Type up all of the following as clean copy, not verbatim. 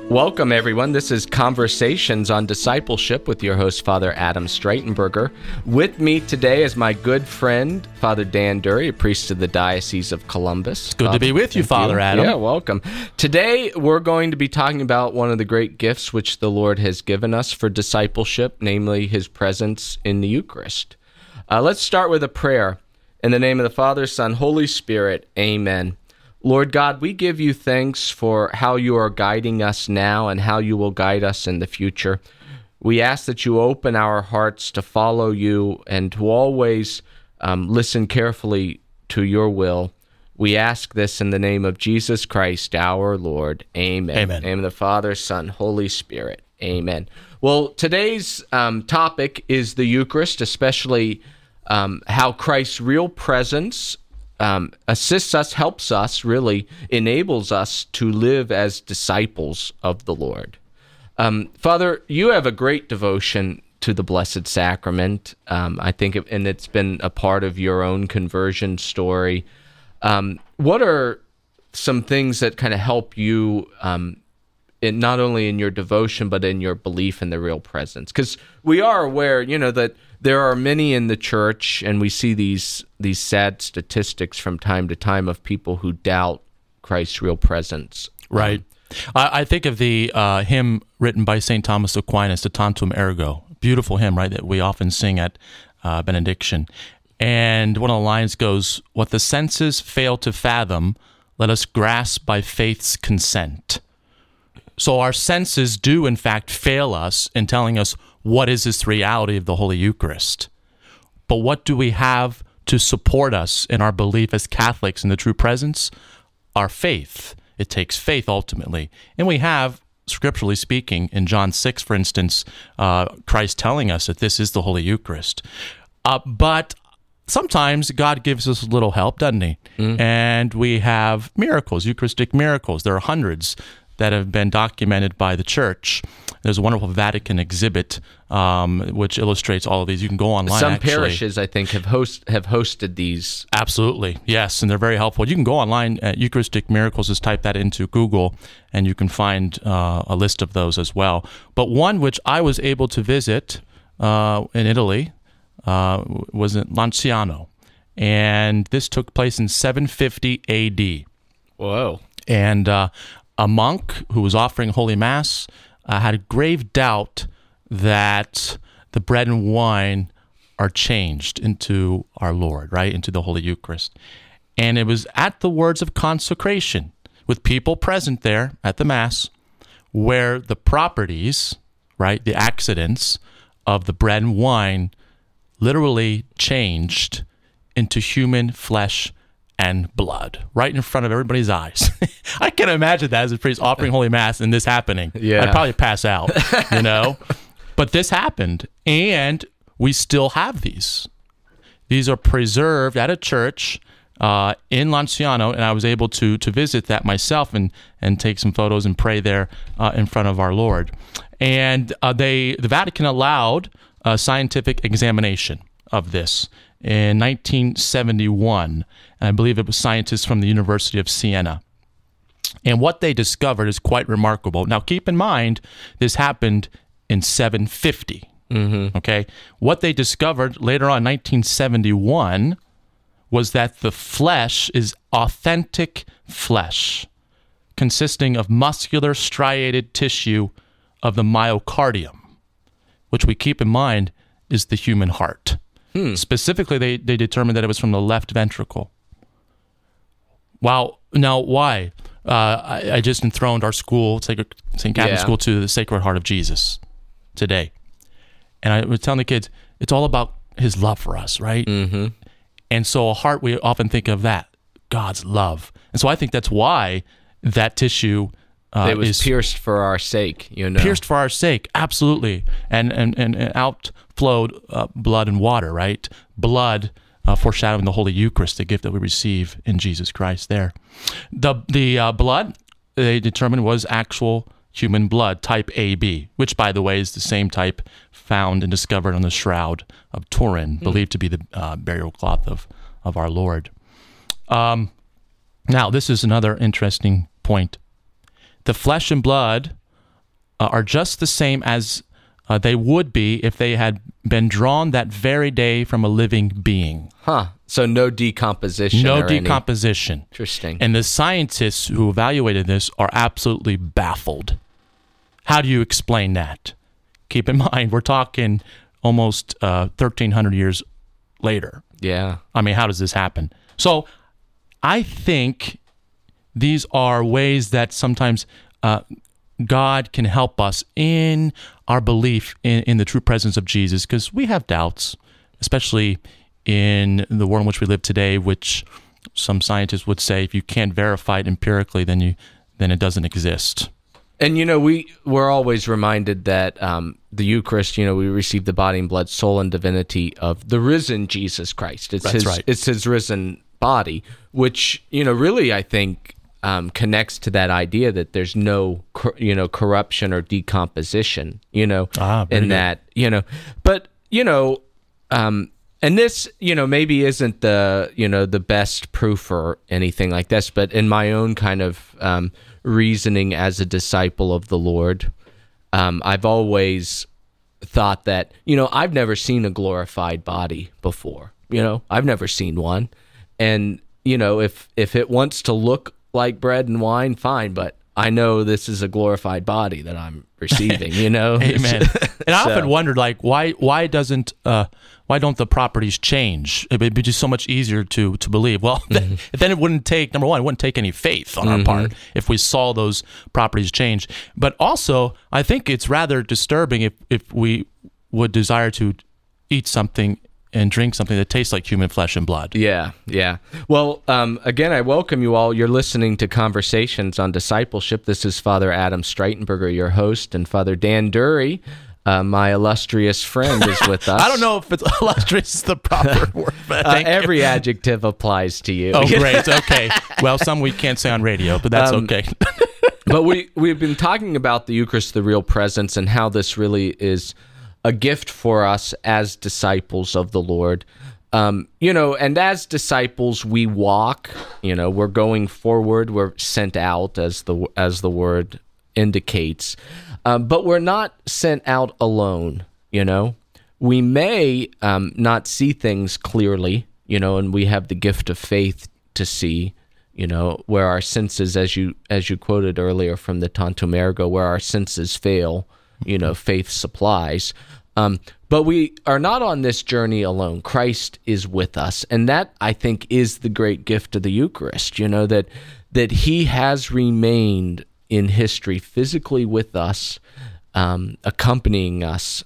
Welcome, everyone. This is Conversations on Discipleship with your host, Father Adam Streitenberger. With me today is my good friend, Father Dan Dury, a priest of the Diocese of Columbus. Good to be with you, Father Adam. Yeah, welcome. Today, we're going to be talking about one of the great gifts which the Lord has given us for discipleship, namely His presence in the Eucharist. Let's start with a prayer. In the name of the Father, Son, Holy Spirit, Amen. Lord God, we give you thanks for how you are guiding us now and how you will guide us in the future. We ask that you open our hearts to follow you and to always listen carefully to your will. We ask this in the name of Jesus Christ, our Lord. Amen. Amen. In the name of the Father, Son, Holy Spirit. Amen. Well, today's topic is the Eucharist, especially how Christ's real presence assists us, helps us, really enables us to live as disciples of the Lord. Father, you have a great devotion to the Blessed Sacrament, I think, and it's been a part of your own conversion story. What are some things that kind of help you, not only in your devotion, but in your belief in the real presence? Because we are aware, that there are many in the church, and we see these sad statistics from time to time of people who doubt Christ's real presence. Right. I think of the hymn written by St. Thomas Aquinas, the Tantum Ergo. Beautiful hymn, right, that we often sing at benediction. And one of the lines goes, "What the senses fail to fathom, let us grasp by faith's consent." So our senses do, in fact, fail us in telling us what is this reality of the Holy Eucharist. But what do we have to support us in our belief as Catholics in the true presence? Our faith. It takes faith, ultimately. And we have, scripturally speaking, in John 6, for instance, Christ telling us that this is the Holy Eucharist. But sometimes God gives us a little help, doesn't He? Mm-hmm. And we have miracles, Eucharistic miracles. There are hundreds that have been documented by the Church. There's a wonderful Vatican exhibit which illustrates all of these. You can go online. Some parishes, I think, have hosted these. Absolutely, yes, and they're very helpful. You can go online at Eucharistic Miracles, just type that into Google, and you can find a list of those as well. But one which I was able to visit in Italy was in Lanciano, and this took place in 750 A.D. Whoa. And a monk who was offering Holy Mass had a grave doubt that the bread and wine are changed into our Lord, right, into the Holy Eucharist. And it was at the words of consecration, with people present there at the Mass, where the properties, right, the accidents of the bread and wine literally changed into human flesh and blood, right in front of everybody's eyes. I can imagine that as a priest offering Holy Mass and this happening. Yeah. I'd probably pass out, But this happened, and we still have these. These are preserved at a church in Lanciano, and I was able to visit that myself and take some photos and pray there in front of our Lord. And the Vatican allowed a scientific examination of this in 1971, and I believe it was scientists from the University of Siena. And what they discovered is quite remarkable. Now, keep in mind, this happened in 750, okay? What they discovered later on in 1971 was that the flesh is authentic flesh, consisting of muscular striated tissue of the myocardium, which we keep in mind is the human heart. Specifically, they determined that it was from the left ventricle. Wow. Now, why? I just enthroned our school, St. Catherine's School, to the Sacred Heart of Jesus today. And I was telling the kids, it's all about His love for us, right? Mm-hmm. And so a heart, we often think of that, God's love. And so I think that's why that tissue it was pierced for our sake, Pierced for our sake, absolutely. And outflowed blood and water, right? Blood foreshadowing the Holy Eucharist, the gift that we receive in Jesus Christ there. The blood, they determined, was actual human blood, type AB, which, by the way, is the same type found and discovered on the shroud of Turin, believed to be the burial cloth of our Lord. Now, this is another interesting point. The flesh and blood are just the same as they would be if they had been drawn that very day from a living being. So no decomposition. No or any- decomposition. Interesting. And the scientists who evaluated this are absolutely baffled. How do you explain that? Keep in mind, we're talking almost 1,300 years later. Yeah. I mean, how does this happen? So I think these are ways that sometimes God can help us in our belief in the true presence of Jesus, because we have doubts, especially in the world in which we live today, which some scientists would say if you can't verify it empirically, then it doesn't exist. And, we're always reminded that the Eucharist, we receive the body and blood, soul, and divinity of the risen Jesus Christ. That's right. It's his risen body, which, really, I think, connects to that idea that there's no, corruption or decomposition, in good. that, but, and this, maybe isn't the, the best proof or anything like this, but in my own kind of reasoning as a disciple of the Lord, I've always thought that, I've never seen a glorified body before, I've never seen one. And, if it wants to look like bread and wine, fine, but I know this is a glorified body that I'm receiving, Amen. And I often wondered, why don't the properties change? It would be just so much easier to believe. Well, then it wouldn't take, number one, it wouldn't take any faith on our part if we saw those properties change. But also, I think it's rather disturbing if we would desire to eat something and drink something that tastes like human flesh and blood. Yeah. Well, again, I welcome you all. You're listening to Conversations on Discipleship. This is Father Adam Streitenberger, your host, and Father Dan Dury, my illustrious friend, is with us. I don't know if it's illustrious is the proper word, but every adjective applies to you. Oh, great. Okay. Well, some we can't say on radio, but that's okay. But we've been talking about the Eucharist, the real presence, and how this really is a gift for us as disciples of the Lord. And as disciples, we walk, we're going forward, we're sent out as the word indicates. But we're not sent out alone, We may not see things clearly, and we have the gift of faith to see, where our senses, as you quoted earlier from the Tantum Ergo, where our senses fail, faith supplies. But we are not on this journey alone. Christ is with us. And that, I think, is the great gift of the Eucharist, that he has remained in history physically with us, accompanying us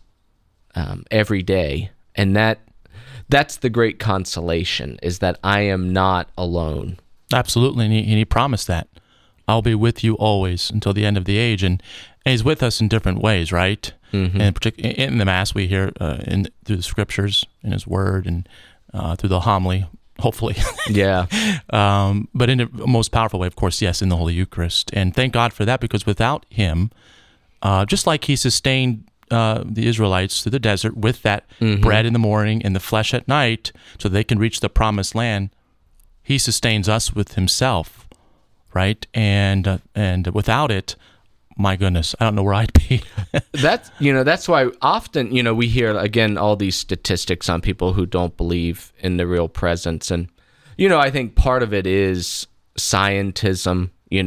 every day. And that's the great consolation, is that I am not alone. Absolutely. And he promised that. I'll be with you always until the end of the age. And he's with us in different ways, right? And particularly in the Mass, we hear through the Scriptures, in His Word, and through the homily, hopefully. Yeah. But in a most powerful way, of course, yes, in the Holy Eucharist. And thank God for that, because without Him, just like He sustained the Israelites through the desert with that bread in the morning and the flesh at night so they can reach the promised land, He sustains us with Himself, right? And without it, my goodness, I don't know where I'd be. That's why often, we hear, again, all these statistics on people who don't believe in the real presence. And, I think part of it is scientism,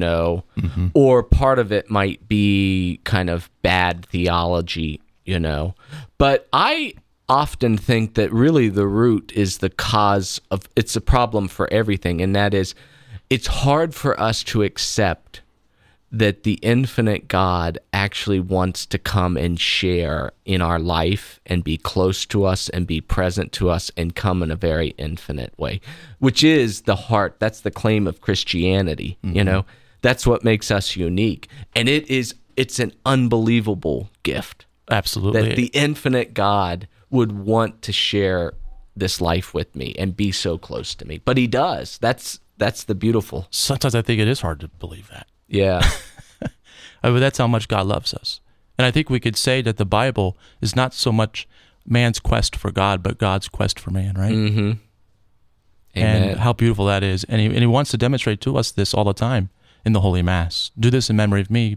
or part of it might be kind of bad theology, But I often think that really the root is the cause of, it's a problem for everything. And that is, it's hard for us to accept that the infinite God actually wants to come and share in our life and be close to us and be present to us and come in a very infinite way, which is the heart. That's the claim of Christianity. That's what makes us unique. And it's an unbelievable gift. Absolutely. That the infinite God would want to share this life with me and be so close to me. But he does. That's the beautiful. Sometimes I think it is hard to believe that. Yeah. But that's how much God loves us. And I think we could say that the Bible is not so much man's quest for God, but God's quest for man, right? Mm-hmm. And how beautiful that is. And he wants to demonstrate to us this all the time in the Holy Mass. Do this in memory of me.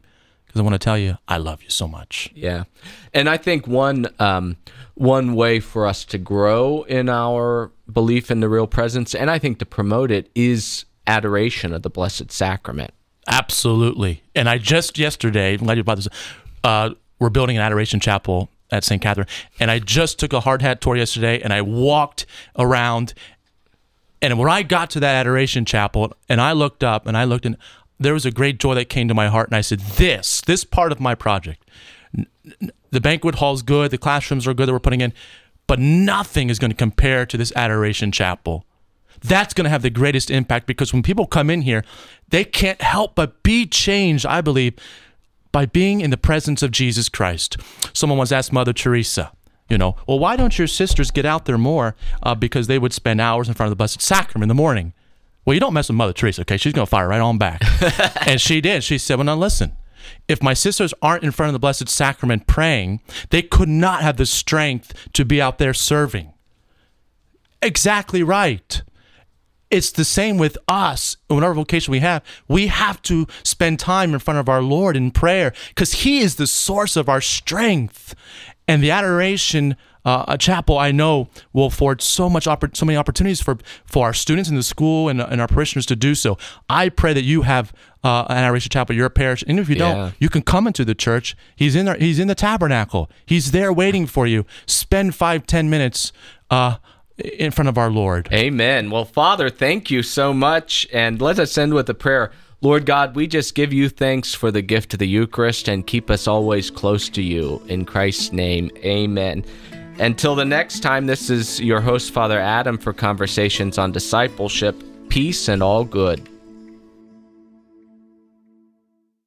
because I want to tell you I love you so much. Yeah. And I think one way for us to grow in our belief in the real presence, and I think to promote it, is adoration of the Blessed Sacrament. Absolutely. And I just yesterday, I'm glad you brought this up, we're building an adoration chapel at St. Catherine, and I just took a hard hat tour yesterday, and I walked around, and when I got to that adoration chapel, and I looked up, and there was a great joy that came to my heart, and I said, this part of my project, the banquet hall's good, the classrooms are good that we're putting in, but nothing is going to compare to this adoration chapel. That's going to have the greatest impact, because when people come in here, they can't help but be changed, I believe, by being in the presence of Jesus Christ. Someone once asked Mother Teresa, well, why don't your sisters get out there more? Because they would spend hours in front of the Blessed Sacrament in the morning. Well, you don't mess with Mother Teresa, okay? She's going to fire right on back. And she did. She said, well, now listen. If my sisters aren't in front of the Blessed Sacrament praying, they could not have the strength to be out there serving. Exactly right. It's the same with us. Whatever vocation we have to spend time in front of our Lord in prayer, because He is the source of our strength. And the adoration chapel, I know, will afford so many opportunities for our students in the school and our parishioners to do so. I pray that you have an adoration chapel at your parish, and if you don't, you can come into the church. He's in there. He's in the tabernacle. He's there waiting for you. Spend 5-10 minutes in front of our Lord. Amen. Well, Father, thank you so much. And let us end with a prayer. Lord God, we just give you thanks for the gift of the Eucharist, and keep us always close to you. In Christ's name, amen. Until the next time, this is your host, Father Adam, for Conversations on Discipleship. Peace and all good.